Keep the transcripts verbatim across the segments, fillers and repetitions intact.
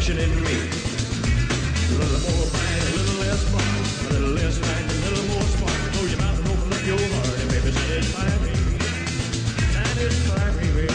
passion in me. A little more fight, a little less fun. A little less fight, a little more spark. Close your mouth and open up your heart, and baby, satisfy me. Satisfy me, baby.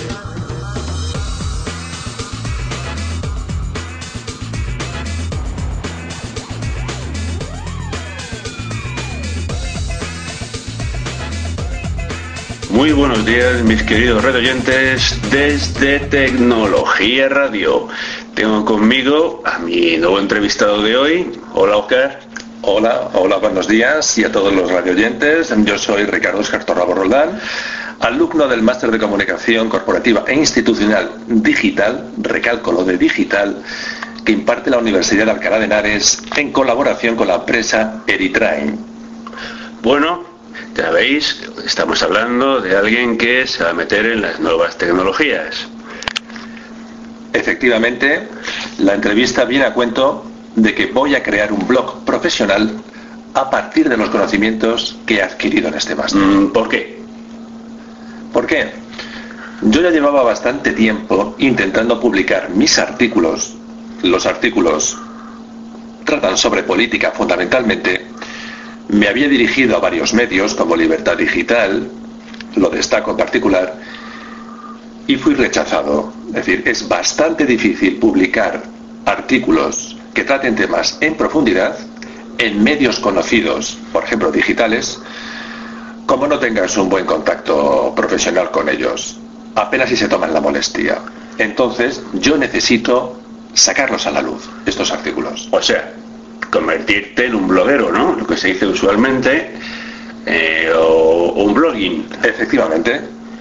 Muy buenos días, mis queridos radioyentes, desde Tecnología Radio. Tengo conmigo a mi nuevo entrevistado de hoy. Hola, Óscar. Hola, hola, buenos días y a todos los radioyentes. Yo soy Ricardo Óscar Torrabo Roldán, alumno del Máster de Comunicación Corporativa e Institucional Digital, recalco lo de digital, que imparte la Universidad de Alcalá de Henares en colaboración con la empresa Eritrain. Bueno, ya veis, estamos hablando de alguien que se va a meter en las nuevas tecnologías. Efectivamente, la entrevista viene a cuento de que voy a crear un blog profesional a partir de los conocimientos que he adquirido en este máster. ¿Por qué? ¿Por qué? Yo ya llevaba bastante tiempo intentando publicar mis artículos. Los artículos tratan sobre política fundamentalmente. Me había dirigido a varios medios como Libertad Digital, lo destaco en particular, y fui rechazado. Es decir, es bastante difícil publicar artículos que traten temas en profundidad en medios conocidos, por ejemplo digitales, como no tengas un buen contacto profesional con ellos. Apenas si se toman la molestia. Entonces, yo necesito sacarlos a la luz, estos artículos. O sea, convertirte en un bloguero, ¿no? Lo que se dice usualmente, eh, o, o un blogging. Efectivamente.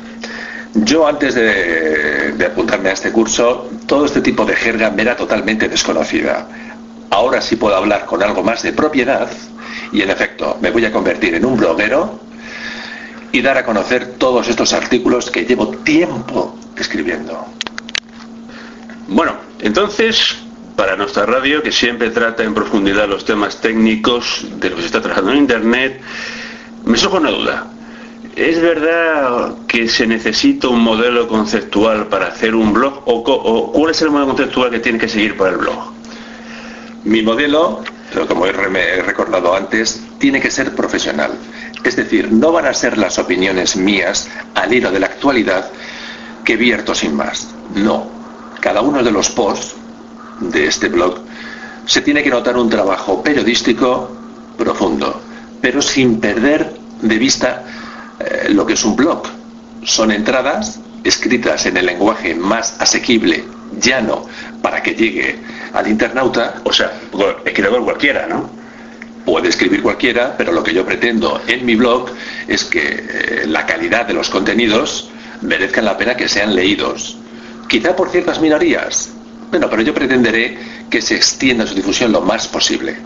Yo antes de, de apuntarme a este curso, todo este tipo de jerga me era totalmente desconocida. Ahora sí puedo hablar con algo más de propiedad y en efecto me voy a convertir en un bloguero y dar a conocer todos estos artículos que llevo tiempo escribiendo. Bueno, entonces, para nuestra radio, que siempre trata en profundidad los temas técnicos de lo que se está trabajando en Internet, me surge una duda. ¿Es verdad que se necesita un modelo conceptual para hacer un blog? ¿O, o cuál es el modelo conceptual que tiene que seguir para el blog? Mi modelo, como he recordado antes, tiene que ser profesional. Es decir, no van a ser las opiniones mías al hilo de la actualidad que vierto sin más. No. Cada uno de los posts de este blog se tiene que notar un trabajo periodístico profundo, pero sin perder de vista eh, lo que es un blog. Son entradas escritas en el lenguaje más asequible, llano, para que llegue al internauta. O sea, escribe cualquiera, ¿no? Puede escribir cualquiera, pero lo que yo pretendo en mi blog es que eh, la calidad de los contenidos merezcan la pena que sean leídos. Quizá por ciertas minorías. Bueno, pero yo pretenderé que se extienda su difusión lo más posible.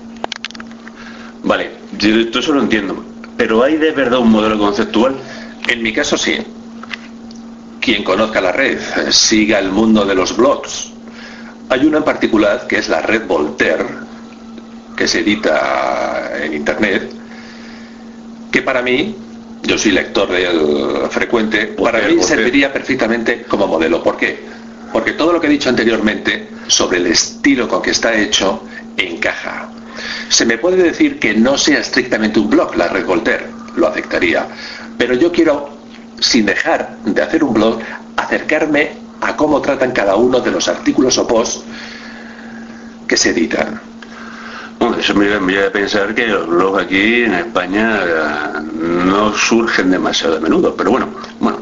Vale, yo todo eso lo entiendo. ¿Pero hay de verdad un modelo conceptual? En mi caso sí. Quien conozca la red, siga el mundo de los blogs. Hay uno en particular que es la red Voltaire, que se edita en Internet, que para mí, yo soy lector del frecuente, para mí serviría perfectamente como modelo. ¿Por qué? Porque todo lo que he dicho anteriormente sobre el estilo con que está hecho encaja. Se me puede decir que no sea estrictamente un blog, la red Voltaire, lo aceptaría, pero yo quiero, sin dejar de hacer un blog, acercarme a cómo tratan cada uno de los artículos o posts que se editan. Bueno, eso me lleva a pensar que los blogs aquí en España no surgen demasiado a menudo, pero bueno, bueno.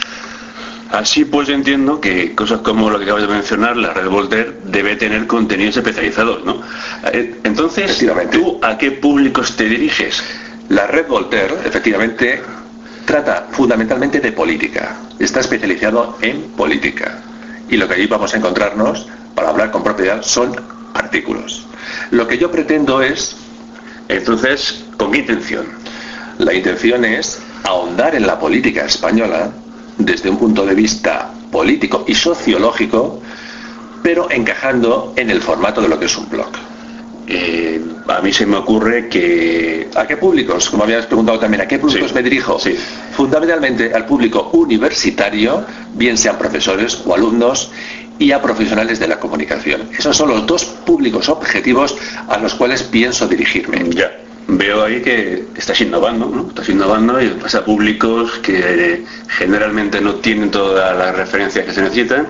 Así pues entiendo que cosas como lo que acabas de mencionar, la red Voltaire, debe tener contenidos especializados, ¿no? Entonces, ¿tú a qué públicos te diriges? La red Voltaire, efectivamente, trata fundamentalmente de política. Está especializado en política. Y lo que allí vamos a encontrarnos, para hablar con propiedad, son artículos. Lo que yo pretendo es... Entonces, ¿con qué intención? La intención es ahondar en la política española desde un punto de vista político y sociológico, pero encajando en el formato de lo que es un blog. Eh, a mí se me ocurre que... ¿A qué públicos? Como habías preguntado también, ¿a qué públicos sí, me dirijo? Sí. Fundamentalmente al público universitario, bien sean profesores o alumnos, y a profesionales de la comunicación. Esos son los dos públicos objetivos a los cuales pienso dirigirme. Ya, veo ahí que estás innovando, ¿no? Estás innovando y vas a públicos que generalmente no tienen todas las referencias que se necesitan.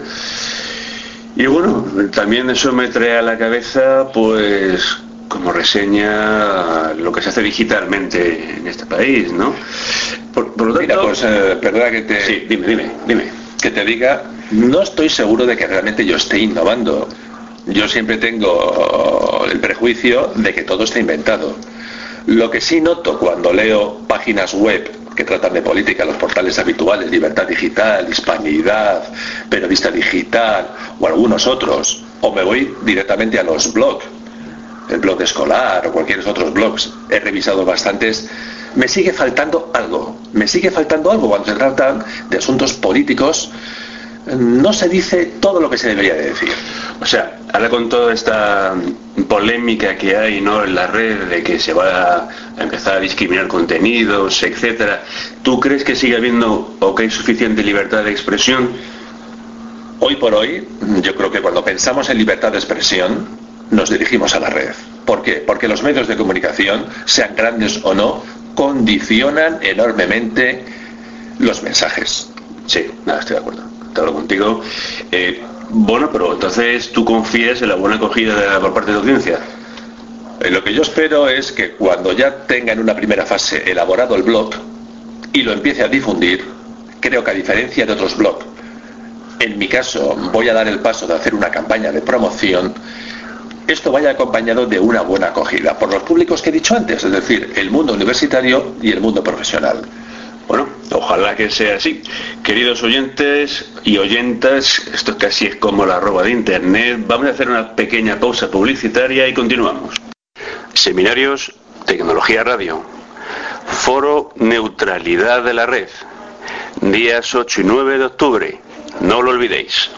Y bueno, también eso me trae a la cabeza, pues, como reseña lo que se hace digitalmente en este país, ¿no? Por, por lo tanto, Mira, pues, eh, perdona que te... Sí, dime, dime, dime. Que te diga, no estoy seguro de que realmente yo esté innovando. Yo siempre tengo el prejuicio de que todo está inventado. Lo que sí noto cuando leo páginas web que tratan de política, los portales habituales, Libertad Digital, Hispanidad, Periodista Digital o algunos otros, o me voy directamente a los blogs, el blog escolar o cualquier otros blogs, he revisado bastantes, me sigue faltando algo, me sigue faltando algo cuando se tratan de asuntos políticos. No se dice todo lo que se debería de decir. O sea, ahora con toda esta polémica que hay, ¿no?, en la red, de que se va a empezar a discriminar contenidos, etcétera, ¿tú crees que sigue habiendo o que hay suficiente libertad de expresión? Hoy por hoy, yo creo que cuando pensamos en libertad de expresión, nos dirigimos a la red. ¿Por qué? Porque los medios de comunicación, sean grandes o no, condicionan enormemente los mensajes. Sí, nada, estoy de acuerdo. Te hablo contigo. Eh, bueno, pero entonces tú confías en la buena acogida de la, por parte de la audiencia. Eh, lo que yo espero es que cuando ya tenga en una primera fase elaborado el blog y lo empiece a difundir, creo que a diferencia de otros blogs, en mi caso voy a dar el paso de hacer una campaña de promoción, esto vaya acompañado de una buena acogida por los públicos que he dicho antes, es decir, el mundo universitario y el mundo profesional. Bueno, ojalá que sea así. Queridos oyentes y oyentas, esto casi es como la arroba de internet. Vamos a hacer una pequeña pausa publicitaria y continuamos. Seminarios Tecnología Radio. Foro Neutralidad de la Red. Días ocho y nueve de octubre. No lo olvidéis.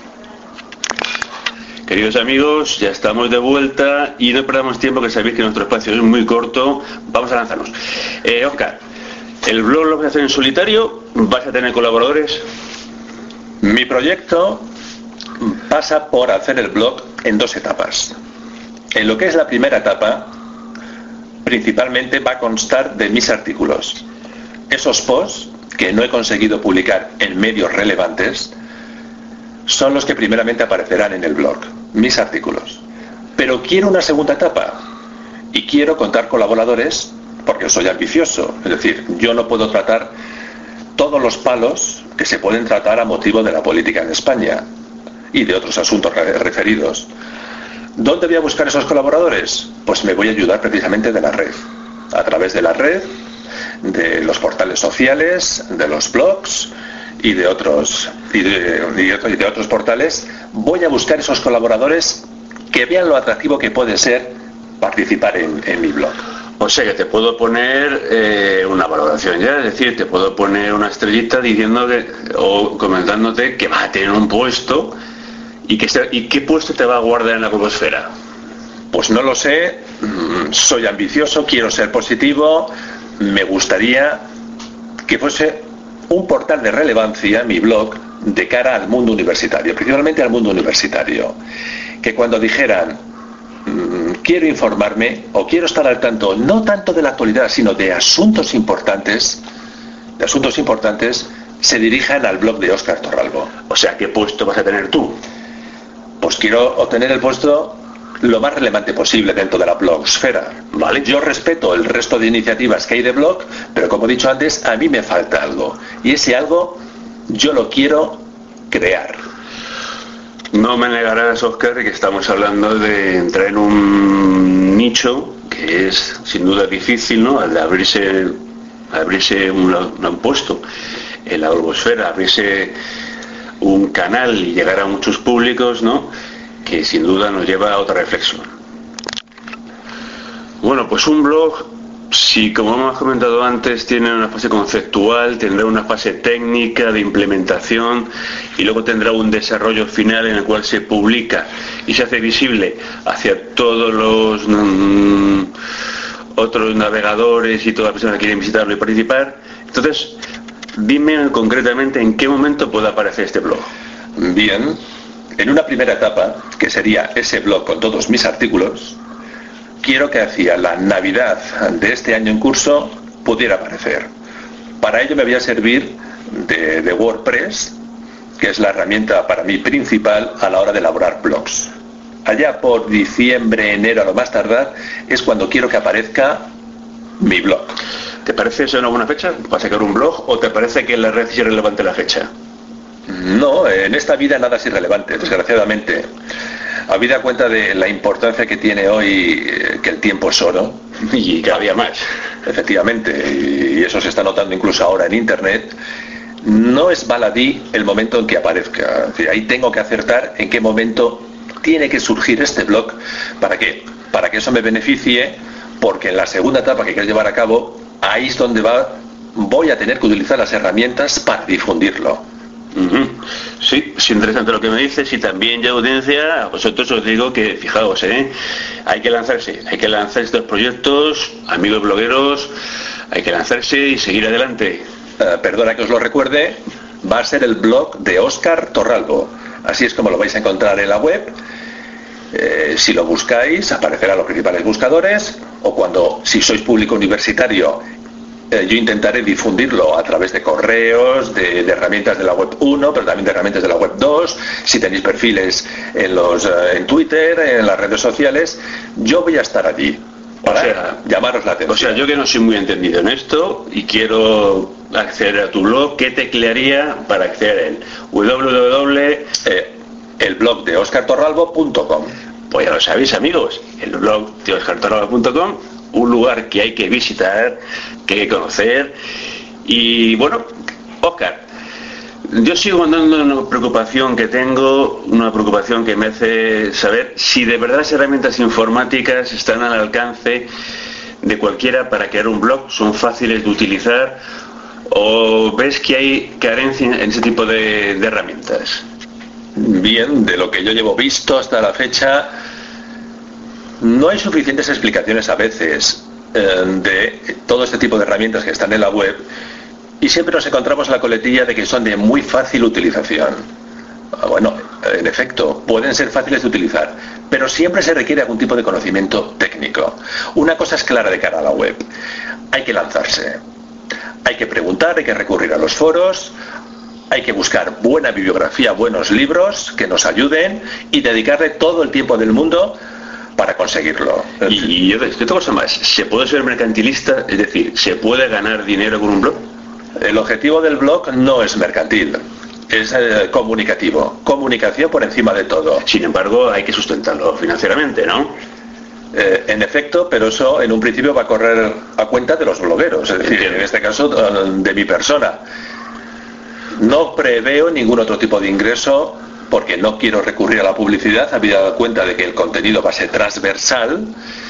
Queridos amigos, ya estamos de vuelta y no perdamos tiempo, que sabéis que nuestro espacio es muy corto. Vamos a lanzarnos. Eh, Óscar, ¿el blog lo vas a hacer en solitario? ¿Vas a tener colaboradores? Mi proyecto pasa por hacer el blog en dos etapas. En lo que es la primera etapa, principalmente va a constar de mis artículos. Esos posts que no he conseguido publicar en medios relevantes son los que primeramente aparecerán en el blog, mis artículos. Pero quiero una segunda etapa y quiero contar colaboradores, porque soy ambicioso, es decir, yo no puedo tratar todos los palos que se pueden tratar a motivo de la política en España y de otros asuntos referidos. ¿Dónde voy a buscar esos colaboradores? Pues me voy a ayudar precisamente de la red, a través de la red, de los portales sociales, de los blogs y de otros y de, y de otros portales. Voy a buscar esos colaboradores que vean lo atractivo que puede ser participar en, en mi blog. O sea que te puedo poner eh, una valoración ya, es decir, te puedo poner una estrellita diciendo que, o comentándote que vas a tener un puesto y que este, y qué puesto te va a guardar en la blogosfera. Pues no lo sé, soy ambicioso, quiero ser positivo, me gustaría que fuese un portal de relevancia, mi blog, de cara al mundo universitario, principalmente al mundo universitario, que cuando dijeran quiero informarme o quiero estar al tanto, no tanto de la actualidad, sino de asuntos importantes, de asuntos importantes, se dirijan al blog de Óscar Torralbo. O sea, ¿qué puesto vas a tener tú? Pues quiero obtener el puesto lo más relevante posible dentro de la blogosfera. ¿Vale? Yo respeto el resto de iniciativas que hay de blog, pero como he dicho antes, a mí me falta algo. Y ese algo yo lo quiero crear. No me negarás, Óscar, que estamos hablando de entrar en un nicho que es sin duda difícil, ¿no? Al abrirse, abrirse un, un puesto en la blogosfera, abrirse un canal y llegar a muchos públicos, ¿no?, que sin duda nos lleva a otra reflexión. Bueno, pues un blog, si como hemos comentado antes, tiene una fase conceptual, tendrá una fase técnica de implementación y luego tendrá un desarrollo final en el cual se publica y se hace visible hacia todos los mmm, otros navegadores y todas las personas que quieren visitarlo y participar. Entonces, dime concretamente en qué momento puede aparecer este blog. Bien, En una primera etapa, que sería ese blog con todos mis artículos, quiero que hacia la Navidad de este año en curso pudiera aparecer. Para ello me voy a servir de, de WordPress, que es la herramienta para mí principal a la hora de elaborar blogs. Allá por diciembre, enero, a lo más tardar, es cuando quiero que aparezca mi blog. ¿Te parece eso una buena fecha para sacar un blog o te parece que en la red es irrelevante la fecha? No, en esta vida nada es irrelevante, desgraciadamente. Habida cuenta de la importancia que tiene hoy, eh, que el tiempo es oro. Y cada día más. Efectivamente, y eso se está notando incluso ahora en Internet. No es baladí el momento en que aparezca. Es decir, ahí tengo que acertar en qué momento tiene que surgir este blog. ¿Para qué? Para que eso me beneficie, porque en la segunda etapa que quiero llevar a cabo, ahí es donde va, voy a tener que utilizar las herramientas para difundirlo. Uh-huh. Sí, es interesante lo que me dices y también ya audiencia, a vosotros os digo que fijaos, ¿eh? hay que lanzarse, hay que lanzar estos proyectos, amigos blogueros, hay que lanzarse y seguir adelante. Uh, perdona que os lo recuerde, va a ser el blog de Óscar Torralbo, así es como lo vais a encontrar en la web. Eh, si lo buscáis, aparecerán los principales buscadores, o cuando, si sois público universitario, eh, yo intentaré difundirlo a través de correos, de, de herramientas de la web uno, pero también de herramientas de la web dos, si tenéis perfiles en, los, eh, en Twitter, en las redes sociales, yo voy a estar allí para o sea, llamaros la atención. O sea, yo que no soy muy entendido en esto y quiero acceder a tu blog, ¿qué teclearía para acceder a él? www. Eh, el blog de óscar torralbo punto com. Pues ya lo sabéis, amigos, el blog de óscar torralbo punto com, un lugar que hay que visitar, que hay que conocer. Y bueno, Óscar, yo sigo andando en una preocupación que tengo, una preocupación que me hace saber si de verdad las herramientas informáticas están al alcance de cualquiera para crear un blog, son fáciles de utilizar, o ves que hay carencia en ese tipo de, de herramientas. Bien, de lo que yo llevo visto hasta la fecha, no hay suficientes explicaciones a veces eh, de todo este tipo de herramientas que están en la web, y siempre nos encontramos la coletilla de que son de muy fácil utilización. Bueno, en efecto, pueden ser fáciles de utilizar, pero siempre se requiere algún tipo de conocimiento técnico. Una cosa es clara de cara a la web: hay que lanzarse, hay que preguntar, hay que recurrir a los foros, hay que buscar buena bibliografía, buenos libros que nos ayuden y dedicarle todo el tiempo del mundo para conseguirlo. Y, y yo otra cosa más, ¿se puede ser mercantilista? Es decir, ¿se puede ganar dinero con un blog? El objetivo del blog no es mercantil, es eh, comunicativo, comunicación por encima de todo. Sin embargo, hay que sustentarlo financieramente, ¿no? Eh, en efecto, pero eso en un principio va a correr a cuenta de los blogueros, es decir, en este caso de mi persona. No preveo ningún otro tipo de ingreso porque no quiero recurrir a la publicidad, habida dado cuenta de que el contenido va a ser transversal,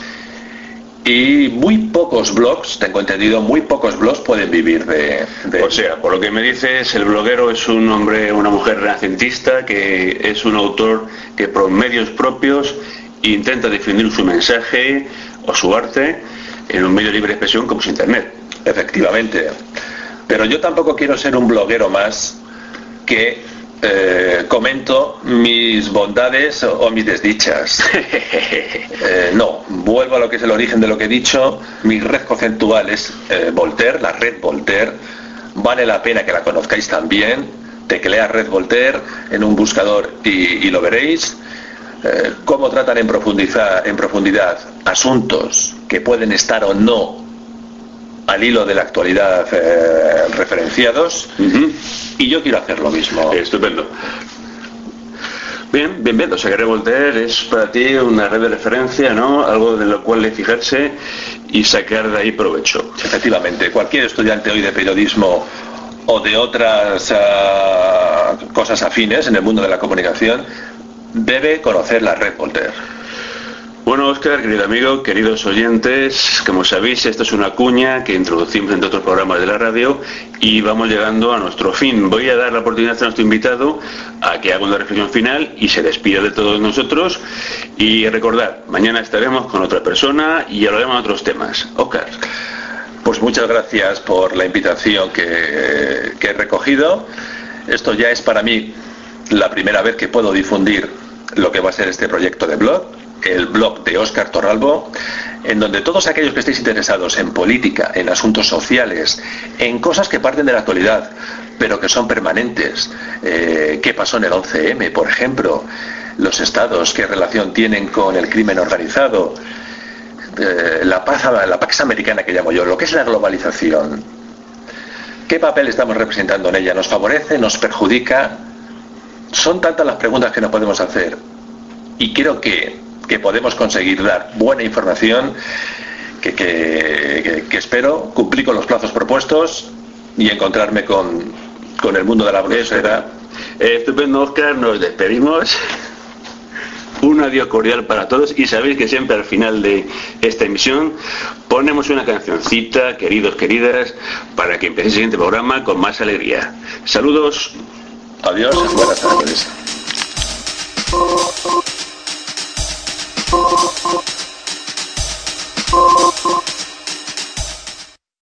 y muy pocos blogs, tengo entendido, muy pocos blogs pueden vivir de, de... O sea, por lo que me dices, el bloguero es un hombre, una mujer renacentista, que es un autor que por medios propios intenta difundir su mensaje o su arte en un medio de libre expresión como es Internet. Efectivamente. Pero yo tampoco quiero ser un bloguero más que eh, comento mis bondades o, o mis desdichas. eh, no, vuelvo a lo que es el origen de lo que he dicho. Mi red conceptual es eh, Voltaire, la red Voltaire. Vale la pena que la conozcáis también. Teclead red Voltaire en un buscador y, y lo veréis. Eh, cómo tratan en profundidad, en profundidad asuntos que pueden estar o no al hilo de la actualidad eh, referenciados. Uh-huh. Y yo quiero hacer lo mismo. Estupendo. Bien, bien, bien. O sea que Voltaire es para ti una red de referencia, ¿no? Algo de lo cual fijarse y sacar de ahí provecho. Efectivamente. Cualquier estudiante hoy de periodismo o de otras uh, cosas afines en el mundo de la comunicación debe conocer la red Voltaire. Bueno, Óscar, querido amigo, queridos oyentes, como sabéis, esto es una cuña que introducimos entre otros programas de la radio y vamos llegando a nuestro fin. Voy a dar la oportunidad a nuestro invitado a que haga una reflexión final y se despida de todos nosotros. Y recordad, mañana estaremos con otra persona y hablaremos de otros temas. Óscar. Pues muchas gracias por la invitación que, que he recogido. Esto ya es para mí la primera vez que puedo difundir lo que va a ser este proyecto de blog, el blog de Óscar Torralbo, en donde todos aquellos que estéis interesados en política, en asuntos sociales, en cosas que parten de la actualidad, pero que son permanentes, eh, qué pasó en el once eme, por ejemplo, los estados, qué relación tienen con el crimen organizado, eh, la paz, la Pax Americana que llamo yo, lo que es la globalización, qué papel estamos representando en ella, nos favorece, nos perjudica. Son tantas las preguntas que nos podemos hacer y creo que, que podemos conseguir dar buena información que, que, que, que espero cumplir con los plazos propuestos y encontrarme con, con el mundo de la blogosfera. Estupendo, Óscar, nos despedimos. Un adiós cordial para todos y sabéis que siempre al final de esta emisión ponemos una cancioncita, queridos, queridas, para que empecéis el siguiente programa con más alegría. Saludos. Adiós, buenas tardes. Oh,